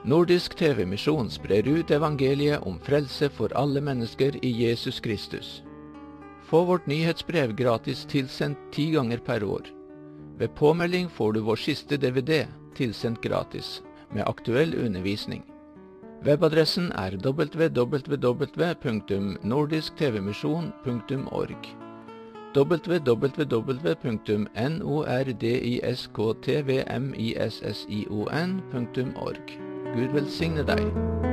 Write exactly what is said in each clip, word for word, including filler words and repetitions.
Nordisk T V-mission sprer ut evangeliet om frelse for alle mennesker i Jesus Kristus. Få vårt nyhetsbrev gratis tilsendt ti ganger per år. Ved påmelding får du vår siste D V D tilsendt gratis, med aktuell undervisning. Webadressen er w w w punktum nordisk t v mission punktum org. w w w punktum nordisktvmission punktum org. Gud velsigne deg.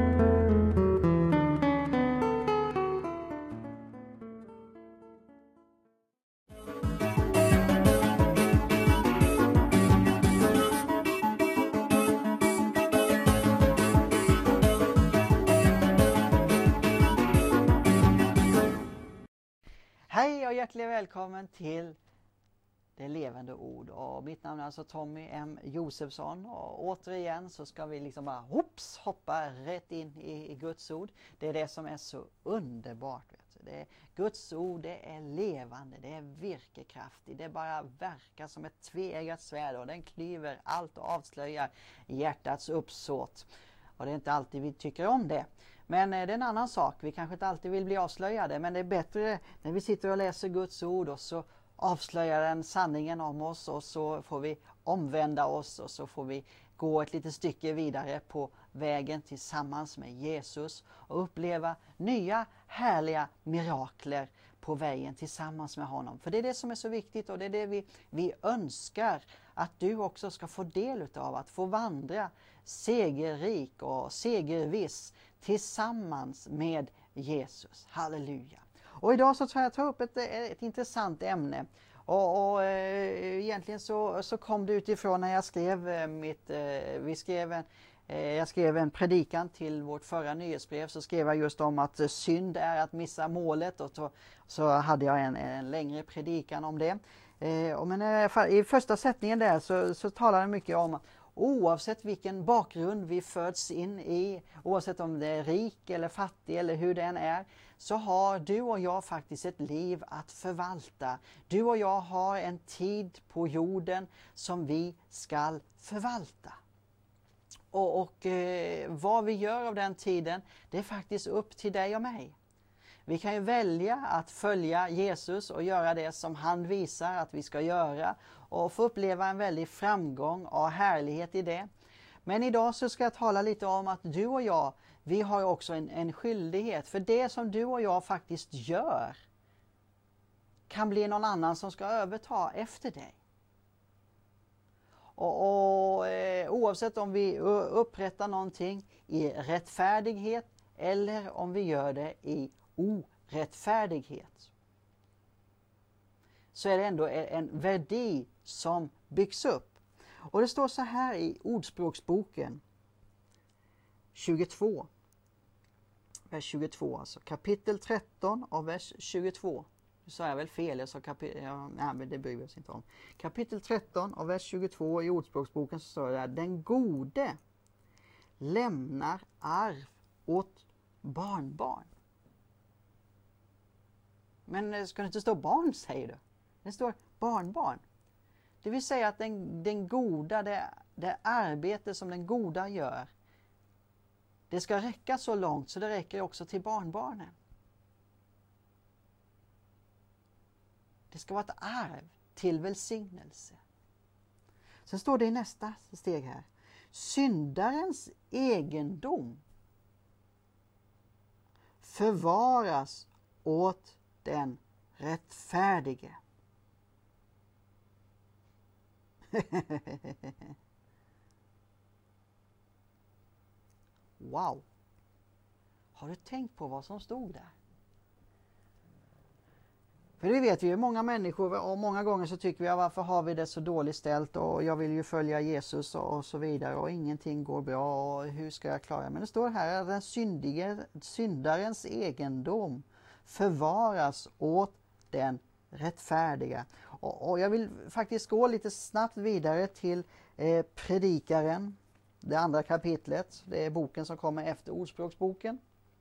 Hej och hjärtligt välkommen till Det levande ord. Och mitt namn är alltså Tommy M. Josefsson. Och återigen så ska vi liksom bara hopps, hoppa rätt in i, i Guds ord. Det är det som är så underbart. Vet du. Det är, Guds ord, det är levande, det är virkekraftigt. Det bara verkar som ett tveeggat svärd och den klyver allt och avslöjar hjärtats uppsåt. Och det är inte alltid vi tycker om det. Men det är en annan sak. Vi kanske inte alltid vill bli avslöjade. Men det är bättre när vi sitter och läser Guds ord och så avslöjar den sanningen om oss. Och så får vi omvända oss och så får vi gå ett litet stycke vidare på vägen tillsammans med Jesus. Och uppleva nya härliga mirakler på vägen tillsammans med honom. För det är det som är så viktigt och det är det vi, vi önskar att du också ska få del utav. Att få vandra segerrik och segerviss tillsammans med Jesus. Halleluja. Och idag så ska jag ta upp ett, ett intressant ämne. Och, och eh, egentligen så, så kom det utifrån när jag skrev eh, mitt, eh, vi skrev en, eh, jag skrev en predikan till vårt förra nyhetsbrev. Så skrev jag just om att synd är att missa målet. Och så, så hade jag en, en längre predikan om det. Eh, och men eh, i första sättningen där så, så talar jag mycket om oavsett vilken bakgrund vi föds in i, oavsett om det är rik eller fattig eller hur den är, så har du och jag faktiskt ett liv att förvalta. Du och jag har en tid på jorden som vi ska förvalta. Och, och eh, vad vi gör av den tiden, det är faktiskt upp till dig och mig. Vi kan ju välja att följa Jesus och göra det som han visar att vi ska göra och få uppleva en väldig framgång och härlighet i det. Men idag så ska jag tala lite om att du och jag, vi har också en, en skyldighet. För det som du och jag faktiskt gör kan bli någon annan som ska överta efter dig. Och, och eh, oavsett om vi upprättar någonting i rättfärdighet eller om vi gör det i orättfärdighet, så är det ändå en värdi som byggs upp. Och det står så här i Ordspråksboken tjugotvå, vers tjugotvå, alltså kapitel tretton och vers tjugotvå. Nu sa jag väl fel, jag sa kapitel, ja, nej, men det bryr vi oss inte om. Kapitel tretton och vers tjugotvå i Ordspråksboken så står det där: den gode lämnar arv åt barnbarn. Men ska det inte stå barn, säger du? Det står barnbarn. Det vill säga att den, den goda, det, det arbete som den goda gör, det ska räcka så långt så det räcker också till barnbarnen. Det ska vara ett arv till välsignelse. Sen står det i nästa steg här: syndarens egendom förvaras åt den rättfärdige. Wow! Har du tänkt på vad som stod där? För det vet vi ju, många människor, och många gånger så tycker vi, ja, varför har vi det så dåligt ställt och jag vill ju följa Jesus och, och så vidare och ingenting går bra och hur ska jag klara? Men det står här att den syndige, syndarens egendom förvaras åt den rättfärdiga. Och, och jag vill faktiskt gå lite snabbt vidare till eh, Predikaren, det andra kapitlet. Det är boken som kommer efter Ordspråksboken.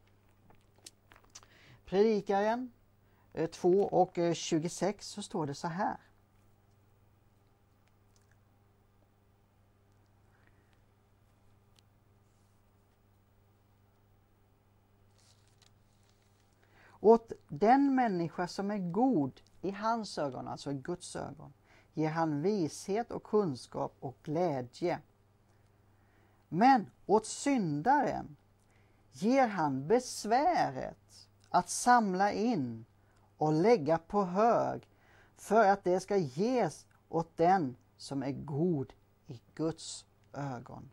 Predikaren eh, två och eh, tjugosex, så står det så här: Åt den människa som är god i hans ögon, alltså i Guds ögon, ger han vishet och kunskap och glädje. Men åt syndaren ger han besväret att samla in och lägga på hög för att det ska ges åt den som är god i Guds ögon.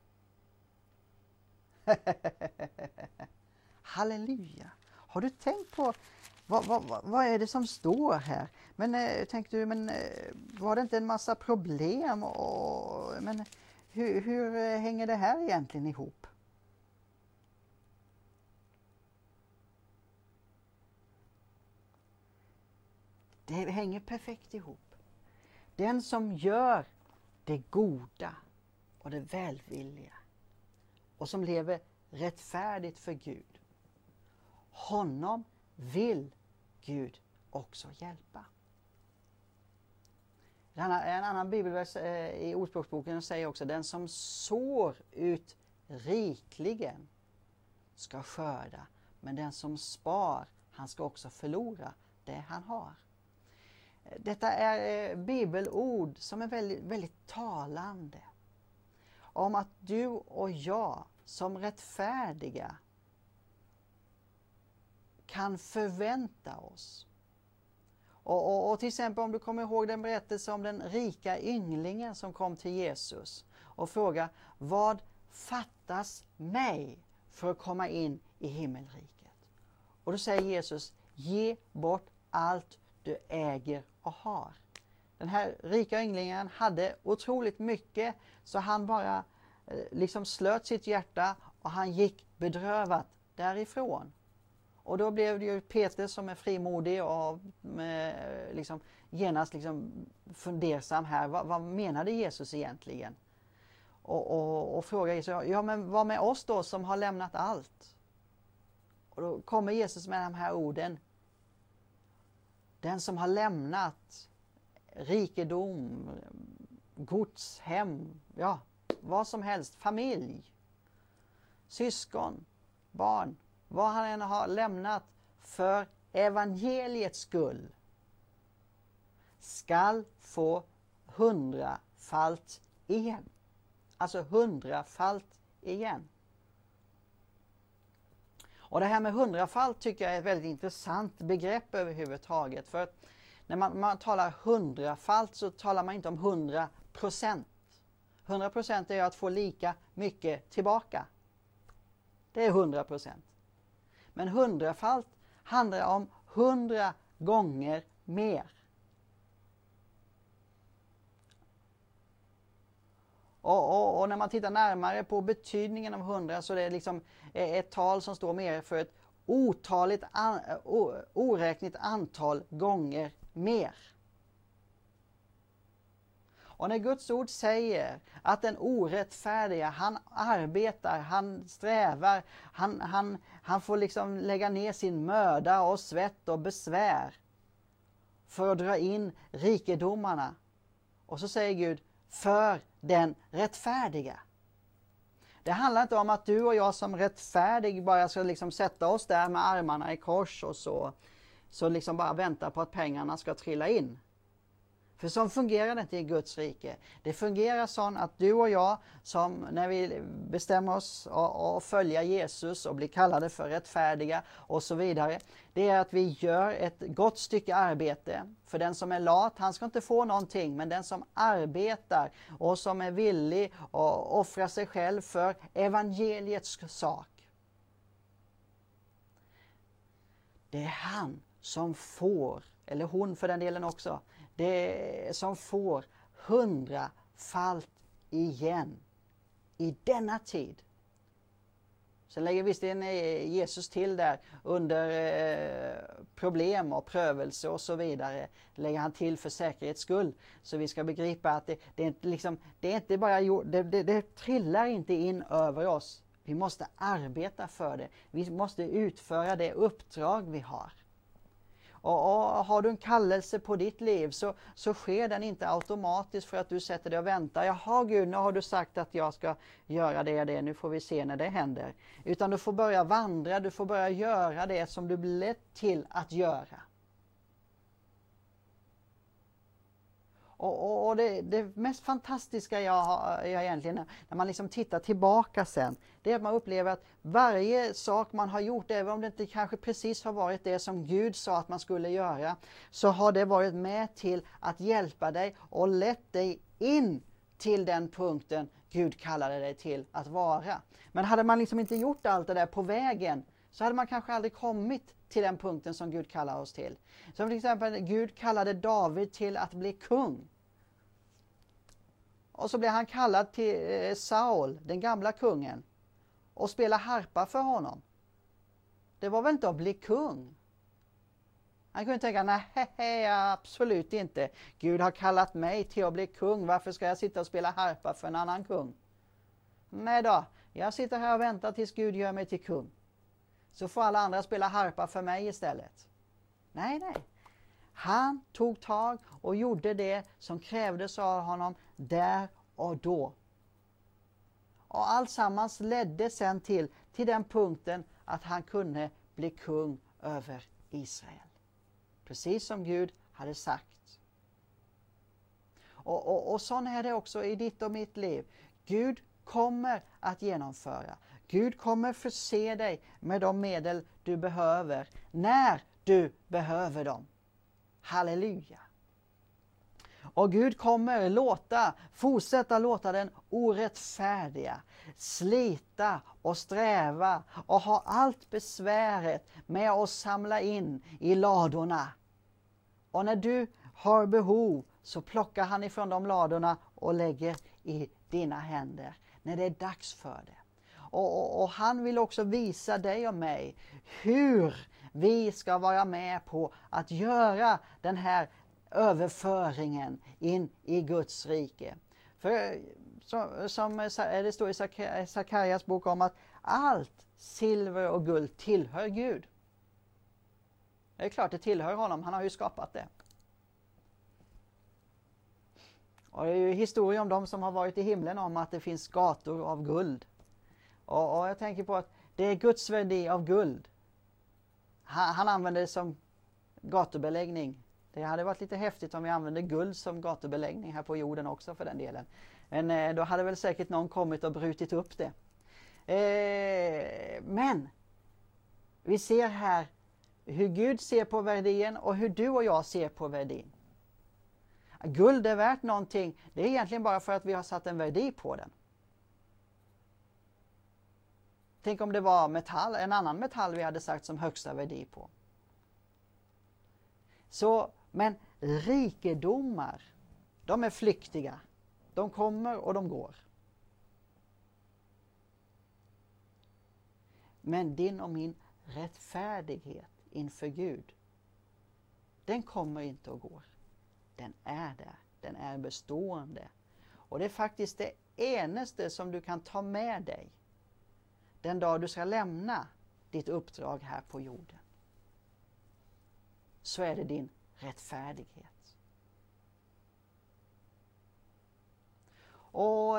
Halleluja! Har du tänkt på vad, vad, vad är det som står här? Men eh, tänkte du, men eh, var det inte en massa problem? Och, men hur, hur eh, hänger det här egentligen ihop? Det hänger perfekt ihop. Den som gör det goda och det välvilliga och som lever rättfärdigt för Gud, honom vill Gud också hjälpa. En annan, en annan bibelvers eh, i Ordspråksboken säger också: den som sår ut rikligen ska skörda, men den som spar, han ska också förlora det han har. Detta är eh, bibelord som är väldigt, väldigt talande om att du och jag som rättfärdiga kan förvänta oss. Och, och, och till exempel om du kommer ihåg den berättelse om den rika ynglingen som kom till Jesus och frågade: vad fattas mig för att komma in i himmelriket? Och då säger Jesus: ge bort allt du äger och har. Den här rika ynglingen hade otroligt mycket, så han bara eh, liksom slöt sitt hjärta och han gick bedrövat därifrån. Och då blev det ju Peter som är frimodig och med, liksom, genast liksom fundersam här. Vad, vad menade Jesus egentligen? Och, och, och frågar Jesus: ja men vad med oss då som har lämnat allt? Och då kommer Jesus med de här orden: den som har lämnat rikedom, gods, hem, ja, vad som helst, familj, syskon, barn, vad han än har lämnat för evangeliets skull, skall få hundrafalt igen. Alltså hundrafalt igen. Och det här med hundrafalt tycker jag är ett väldigt intressant begrepp överhuvudtaget. För att när man, man talar hundrafalt så talar man inte om hundra procent. Hundra procent är att få lika mycket tillbaka. Det är hundra procent. Men hundrafalt handlar om hundra gånger mer. Och, och, och när man tittar närmare på betydningen av hundra så är det liksom ett tal som står mer för ett otaligt, an, o, oräknligt antal gånger mer. Och när Guds ord säger att den orättfärdiga, han arbetar, han strävar, han, han, han får liksom lägga ner sin möda och svett och besvär för att dra in rikedomarna. Och så säger Gud: för den rättfärdiga. Det handlar inte om att du och jag som rättfärdig bara ska liksom sätta oss där med armarna i kors och så, så liksom bara vänta på att pengarna ska trilla in. För så fungerar det inte i Guds rike. Det fungerar så att du och jag, som när vi bestämmer oss att följa Jesus och blir kallade för rättfärdiga och så vidare, det är att vi gör ett gott stycke arbete. För den som är lat, han ska inte få någonting, men den som arbetar och som är villig att offra sig själv för evangeliets sak, det är han som får, eller hon för den delen också, det är som får hundrafalt igen i denna tid. Sen lägger visserligen Jesus till där under eh, problem och prövelse och så vidare. Lägger han till för säkerhets skull. Så vi ska begripa att det, det, är, inte liksom, det är inte bara det, det, det trillar inte in över oss. Vi måste arbeta för det. Vi måste utföra det uppdrag vi har. Och, och har du en kallelse på ditt liv så, så sker den inte automatiskt för att du sätter dig och väntar. Jaha Gud, nu har du sagt att jag ska göra det och det, nu får vi se när det händer. Utan du får börja vandra, du får börja göra det som du blir lett till att göra. Och, och, och det, det mest fantastiska jag, har, jag egentligen, när man liksom tittar tillbaka sen, det är att man upplever att varje sak man har gjort, även om det inte kanske precis har varit det som Gud sa att man skulle göra, så har det varit med till att hjälpa dig och lett dig in till den punkten Gud kallade dig till att vara. Men hade man liksom inte gjort allt det där på vägen, så hade man kanske aldrig kommit till den punkten som Gud kallar oss till. Som till exempel Gud kallade David till att bli kung. Och så blev han kallad till Saul, den gamla kungen, och spela harpa för honom. Det var väl inte att bli kung? Han kunde tänka, nej absolut inte. Gud har kallat mig till att bli kung, varför ska jag sitta och spela harpa för en annan kung? Nej då, jag sitter här och väntar tills Gud gör mig till kung. Så får alla andra spela harpa för mig istället. Nej, nej. Han tog tag och gjorde det som krävdes av honom där och då. Och alltsammans ledde sen till, till den punkten att han kunde bli kung över Israel. Precis som Gud hade sagt. Och, och, och så är det också i ditt och mitt liv. Gud kommer att genomföra. Gud kommer förse dig med de medel du behöver när du behöver dem. Halleluja! Och Gud kommer låta, fortsätta låta den orättfärdiga slita och sträva och ha allt besväret med att samla in i ladorna. Och när du har behov så plockar han ifrån de ladorna och lägger i dina händer när det är dags för det. Och, och, och han vill också visa dig och mig hur vi ska vara med på att göra den här överföringen in i Guds rike. För som, som det står i Sakarias bok om att allt silver och guld tillhör Gud. Det är klart det tillhör honom, han har ju skapat det. Och det är ju historia om de som har varit i himlen om att det finns gator av guld. Och, och jag tänker på att det är Guds värde av guld. Han, han använder det som gatubeläggning. Det hade varit lite häftigt om vi använde guld som gatubeläggning här på jorden också för den delen. Men eh, då hade väl säkert någon kommit och brutit upp det. Eh, men vi ser här hur Gud ser på värdien och hur du och jag ser på värdin. Guld är värt någonting, det är egentligen bara för att vi har satt en värde på den. Tänk om det var metall, en annan metall vi hade sagt som högsta värde på. Så, men rikedomar, de är flyktiga. De kommer och de går. Men din och min rättfärdighet inför Gud, den kommer inte och går. Den är där, den är bestående. Och det är faktiskt det enaste som du kan ta med dig den dag du ska lämna ditt uppdrag här på jorden. Så är det din rättfärdighet. Och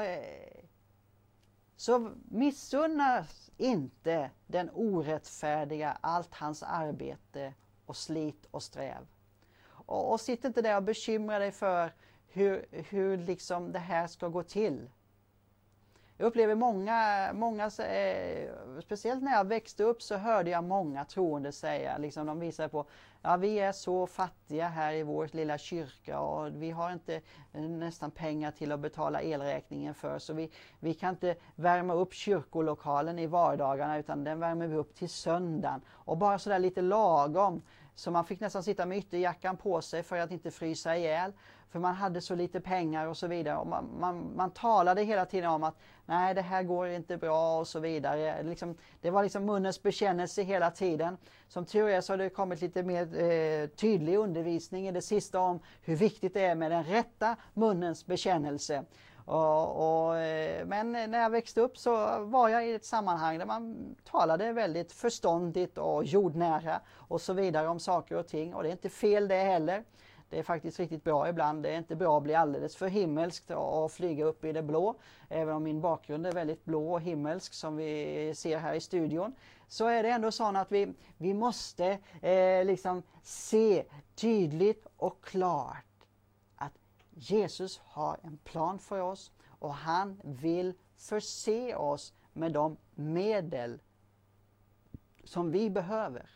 så missunnas inte den orättfärdiga allt hans arbete och slit och sträv. Och, och sitt inte där och bekymra dig för hur, hur liksom det här ska gå till. Jag upplever många, många eh, speciellt när jag växte upp så hörde jag många troende säga, liksom de visar på, ja vi är så fattiga här i vår lilla kyrka och vi har inte eh, nästan pengar till att betala elräkningen för, så vi, vi kan inte värma upp kyrkolokalen i vardagarna utan den värmer vi upp till söndagen. Och bara sådär lite lagom, så man fick nästan sitta med ytterjackan på sig för att inte frysa ihjäl. För man hade så lite pengar och så vidare. Och man, man, man talade hela tiden om att nej det här går inte bra och så vidare. Liksom, det var liksom munnens bekännelse hela tiden. Som tur är så har det kommit lite mer eh, tydlig undervisning i det sista om hur viktigt det är med den rätta munnens bekännelse. Och, och, eh, men när jag växte upp så var jag i ett sammanhang där man talade väldigt förståndigt och jordnära och så vidare om saker och ting. Och det är inte fel det heller. Det är faktiskt riktigt bra ibland. Det är inte bra att bli alldeles för himmelskt och flyga upp i det blå. Även om min bakgrund är väldigt blå och himmelsk som vi ser här i studion. Så är det ändå så att vi, vi måste eh, liksom se tydligt och klart att Jesus har en plan för oss. Och han vill förse oss med de medel som vi behöver.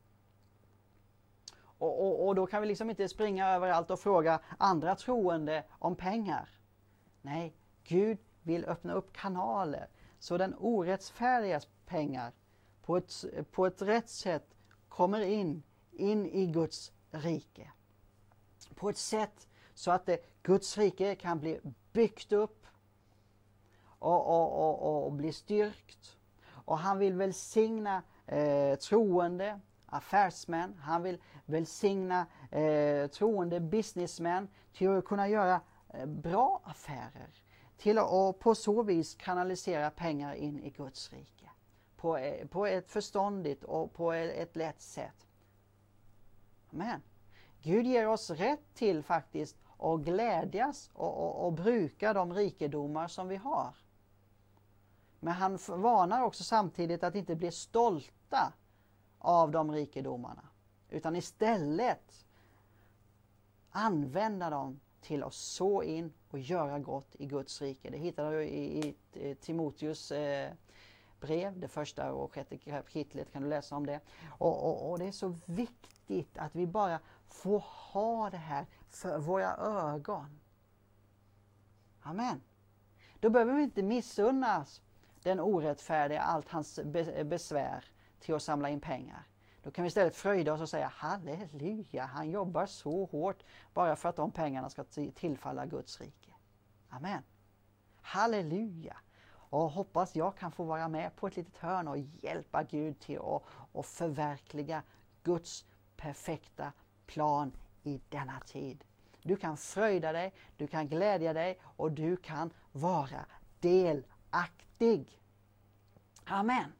Och, och, och då kan vi liksom inte springa överallt och fråga andra troende om pengar. Nej, Gud vill öppna upp kanaler så den orättfärdigas pengar på ett, på ett rätt sätt kommer in, in i Guds rike. På ett sätt så att det, Guds rike kan bli byggt upp och, och, och, och bli styrkt. Och han vill välsigna eh, troende affärsmän, han vill välsigna eh, troende businessmän till att kunna göra eh, bra affärer. Till att på så vis kanalisera pengar in i Guds rike. På, eh, på ett förståndigt och på ett, ett lätt sätt. Men Gud ger oss rätt till faktiskt att glädjas och, och, och bruka de rikedomar som vi har. Men han varnar också samtidigt att inte bli stolta av de rikedomarna, utan istället använda dem till att så in och göra gott i Guds rike. Det hittar du i, i Timoteus eh, brev, det första och sjätte kapitlet kan du läsa om det. Och, och, och det är så viktigt att vi bara får ha det här för våra ögon. Amen. Då behöver vi inte missunnas den orättfärdiga allt hans besvär till att samla in pengar. Då kan vi istället fröjda oss och säga halleluja, han jobbar så hårt bara för att de pengarna ska tillfalla Guds rike. Amen. Halleluja. Och hoppas jag kan få vara med på ett litet hörn och hjälpa Gud till att, att förverkliga Guds perfekta plan i denna tid. Du kan fröjda dig, du kan glädja dig och du kan vara delaktig. Amen.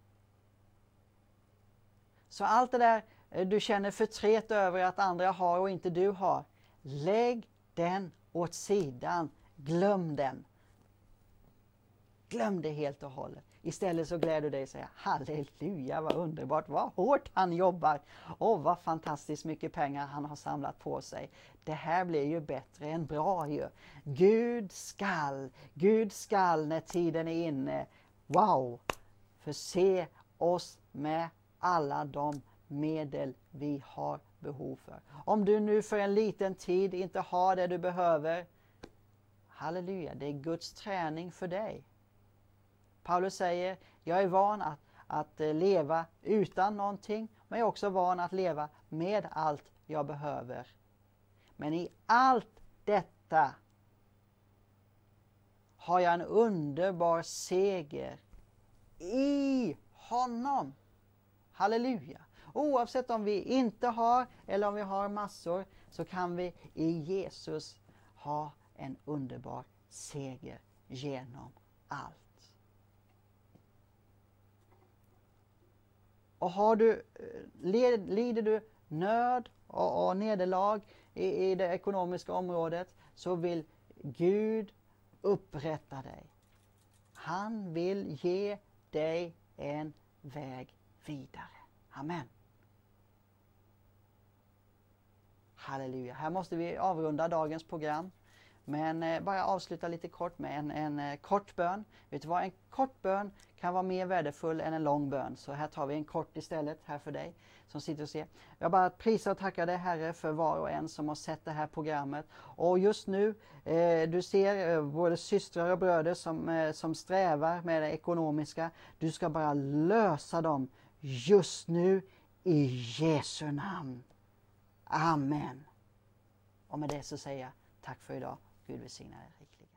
Så allt det där du känner förtret över att andra har och inte du har, lägg den åt sidan. Glöm den. Glöm det helt och hållet. Istället så gläder du dig och säger halleluja, vad underbart, vad hårt han jobbar och vad fantastiskt mycket pengar han har samlat på sig. Det här blir ju bättre än bra ju. Gud skall, Gud skall när tiden är inne, wow, förse oss med alla de medel vi har behov för. Om du nu för en liten tid inte har det du behöver, halleluja, det är Guds träning för dig. Paulus säger, jag är van att, att leva utan någonting, men jag är också van att leva med allt jag behöver. Men i allt detta har jag en underbar seger i honom. Halleluja! Oavsett om vi inte har eller om vi har massor, så kan vi i Jesus ha en underbar seger genom allt. Och har du, led, lider du nöd och, och nederlag i, i det ekonomiska området, så vill Gud upprätta dig. Han vill ge dig en väg vidare. Amen. Halleluja. Här måste vi avrunda dagens program. Men eh, bara avsluta lite kort med en, en eh, kort bön. Vet du vad? En kort bön kan vara mer värdefull än en lång bön. Så här tar vi en kort istället här för dig som sitter och ser. Jag bara prisar och tackar dig Herre för var och en som har sett det här programmet. Och just nu, eh, du ser eh, både systrar och bröder som, eh, som strävar med det ekonomiska. Du ska bara lösa dem just nu i Jesu namn. Amen. Och med det så säger jag tack för idag. Gud välsigna er rikligt.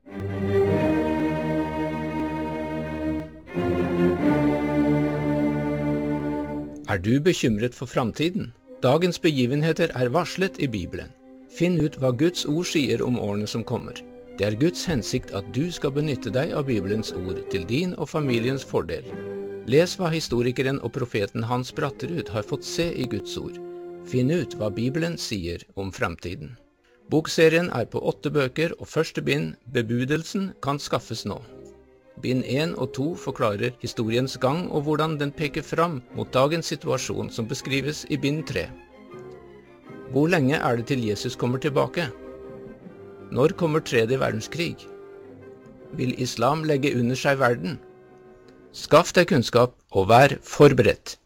Er du bekymret for framtiden? Dagens begivenheter er varslet i Bibelen. Finn ut hva Guds ord sier om årene som kommer. Det er Guds hensikt at du skal benytte deg av Bibelens ord til din og familiens fordel. Les hva historikeren og profeten Hans Bratterud har fått se i Guds ord. Finn ut hva Bibelen sier om framtiden. Bokserien er på åtte bøker, og første bind, Bebudelsen, kan skaffes nå. Bind én og to forklarer historiens gang og hvordan den peker fram mot dagens situasjon som beskrives i bind tre. Hvor lenge er det til Jesus kommer tilbake? Når kommer tredje verdenskrig? Vil islam legge under seg verden? Skaff deg kunnskap og vær forberedt.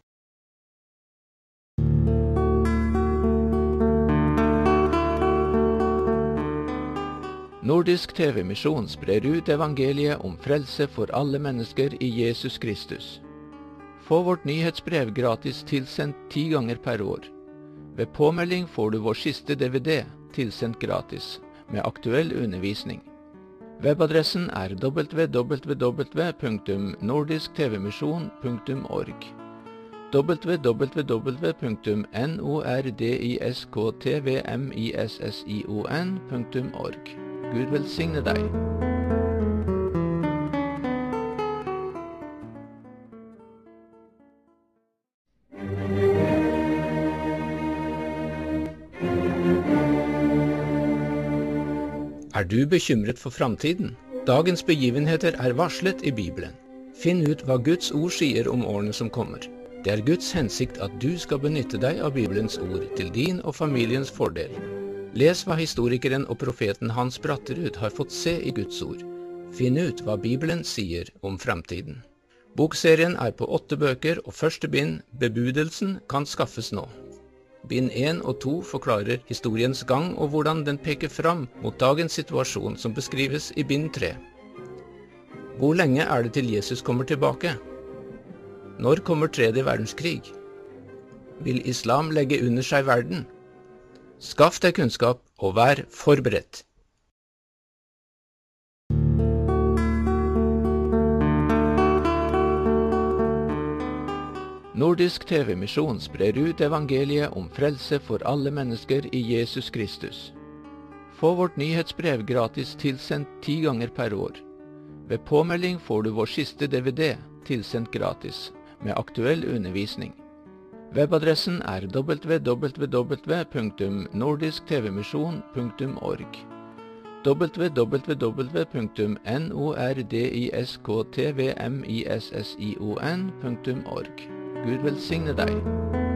Nordisk T V-misjon sprer ut evangeliet om frelse for alle mennesker i Jesus Kristus. Få vårt nyhetsbrev gratis tilsendt ti ganger per år. Ved påmelding får du vår siste D V D tilsendt gratis, med aktuell undervisning. Webadressen er w w w punktum nordisk t v misjon punktum org. w w w punktum nordisktvmission punktum org. Gud velsigne deg. Er du bekymret for framtiden? Dagens begivenheter er varslet i Bibelen. Finn ut hva Guds ord sier om årene som kommer. Det er Guds hensikt at du skal benytte deg av Bibelens ord til din og familiens fordel. Les hva historikeren og profeten Hans Bratterud har fått se i Guds ord. Finn ut hva Bibelen sier om framtiden. Bokserien er på åtte bøker, og første bind, Bebudelsen, kan skaffes nå. Bind én og to forklarer historiens gang og hvordan den peker fram mot dagens situasjon som beskrives i bind tre. Hvor lenge er det til Jesus kommer tilbake? Når kommer tredje verdenskrig? Vil islam legge under seg verden? Skaff deg kunnskap og vær forberedt. Nordisk T V-misjon sprer ut evangeliet om frelse for alle mennesker i Jesus Kristus. Få vårt nyhetsbrev gratis tilsendt ti ganger per år. Ved påmelding får du vår siste D V D tilsendt gratis, med aktuell undervisning. Webadressen er w w w punktum nordisk t v misjon punktum org. w w w punktum nordisktvmission punktum org. Gud velsigne deg.